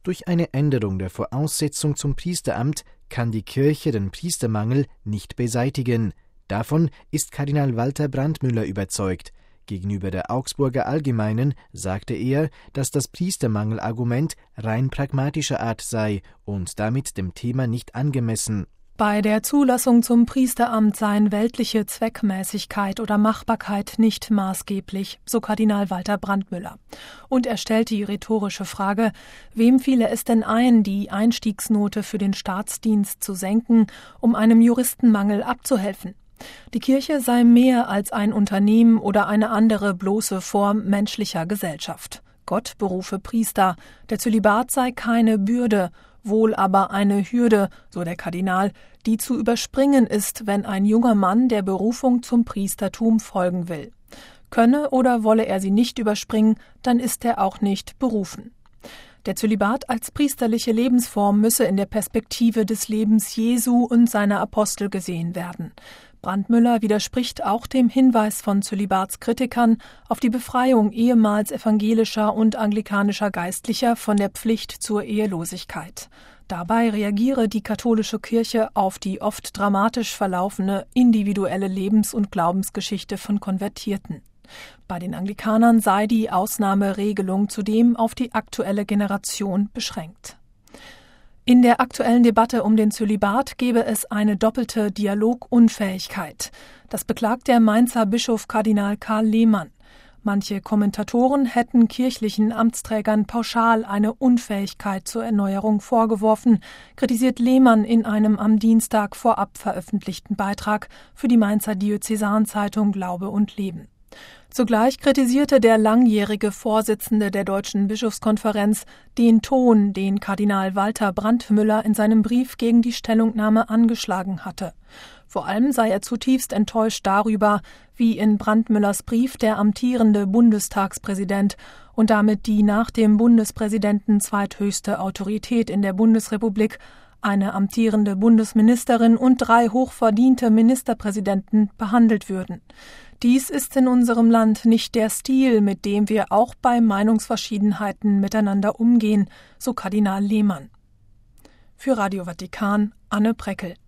Durch eine Änderung der Voraussetzung zum Priesteramt kann die Kirche den Priestermangel nicht beseitigen. Davon ist Kardinal Walter Brandmüller überzeugt. Gegenüber der Augsburger Allgemeinen sagte er, dass das Priestermangelargument rein pragmatischer Art sei und damit dem Thema nicht angemessen. Bei der Zulassung zum Priesteramt seien weltliche Zweckmäßigkeit oder Machbarkeit nicht maßgeblich, so Kardinal Walter Brandmüller. Und er stellt die rhetorische Frage, wem fiele es denn ein, die Einstiegsnote für den Staatsdienst zu senken, um einem Juristenmangel abzuhelfen? Die Kirche sei mehr als ein Unternehmen oder eine andere bloße Form menschlicher Gesellschaft. Gott berufe Priester, der Zölibat sei keine Bürde, wohl aber eine Hürde, so der Kardinal, die zu überspringen ist, wenn ein junger Mann der Berufung zum Priestertum folgen will. Könne oder wolle er sie nicht überspringen, dann ist er auch nicht berufen. Der Zölibat als priesterliche Lebensform müsse in der Perspektive des Lebens Jesu und seiner Apostel gesehen werden. Brandmüller widerspricht auch dem Hinweis von Zölibatskritikern auf die Befreiung ehemals evangelischer und anglikanischer Geistlicher von der Pflicht zur Ehelosigkeit. Dabei reagiere die katholische Kirche auf die oft dramatisch verlaufene individuelle Lebens- und Glaubensgeschichte von Konvertierten. Bei den Anglikanern sei die Ausnahmeregelung zudem auf die aktuelle Generation beschränkt. In der aktuellen Debatte um den Zölibat gebe es eine doppelte Dialogunfähigkeit. Das beklagt der Mainzer Bischof Kardinal Karl Lehmann. Manche Kommentatoren hätten kirchlichen Amtsträgern pauschal eine Unfähigkeit zur Erneuerung vorgeworfen, kritisiert Lehmann in einem am Dienstag vorab veröffentlichten Beitrag für die Mainzer Diözesanzeitung Glaube und Leben. Zugleich kritisierte der langjährige Vorsitzende der Deutschen Bischofskonferenz den Ton, den Kardinal Walter Brandmüller in seinem Brief gegen die Stellungnahme angeschlagen hatte. Vor allem sei er zutiefst enttäuscht darüber, wie in Brandmüllers Brief der amtierende Bundestagspräsident und damit die nach dem Bundespräsidenten zweithöchste Autorität in der Bundesrepublik, eine amtierende Bundesministerin und 3 hochverdiente Ministerpräsidenten behandelt würden. Dies ist in unserem Land nicht der Stil, mit dem wir auch bei Meinungsverschiedenheiten miteinander umgehen, so Kardinal Lehmann. Für Radio Vatikan, Anne Preckel.